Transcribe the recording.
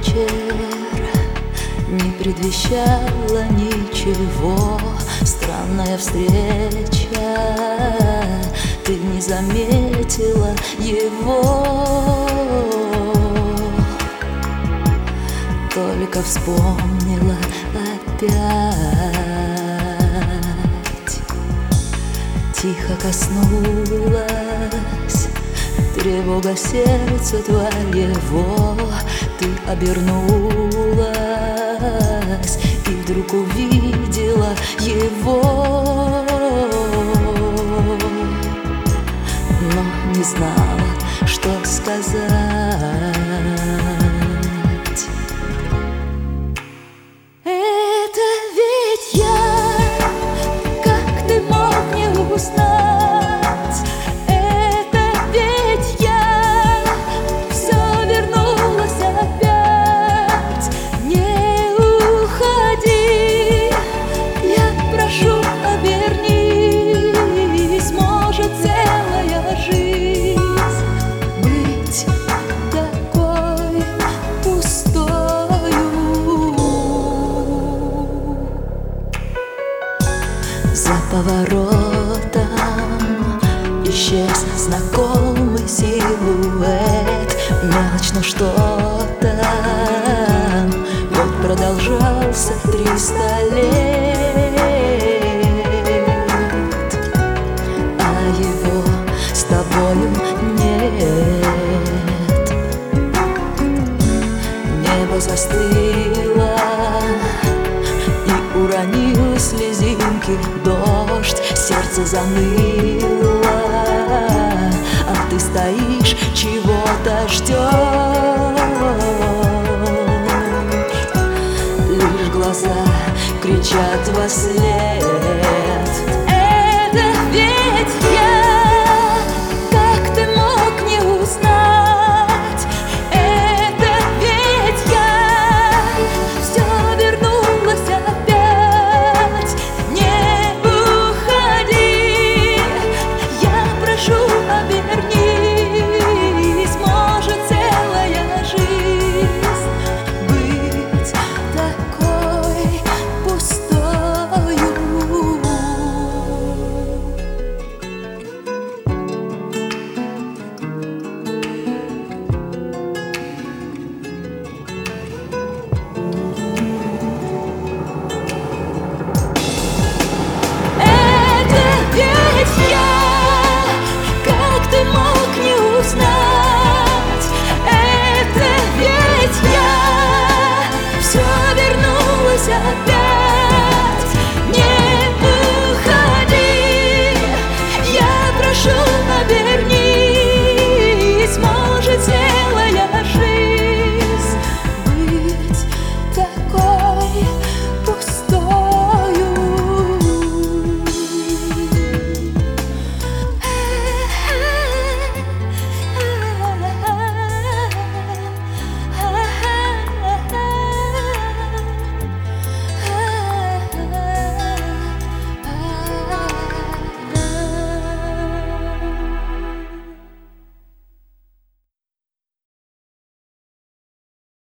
вечер не предвещала ничего. Странная встреча, ты не заметила его, только вспомнила опять. Тихо коснулась тревога сердца твоего. Ты обернулась и вдруг увидела его, но не знала, что сказать. Это ведь я, как ты мог не узнать? Это ведь я, все вернулось опять. Не уходи, я прошу, обернись. Может, целая жизнь быть такой пустою. За поворотом исчез знакомый силуэт. Мелочь, но что-то вот продолжался 300 лет, а его с тобою нет. Небо застыло и уронил слезинки дождь. Сердце заныло, а ты стоишь, чего-то ждешь. Лишь глаза кричат во след.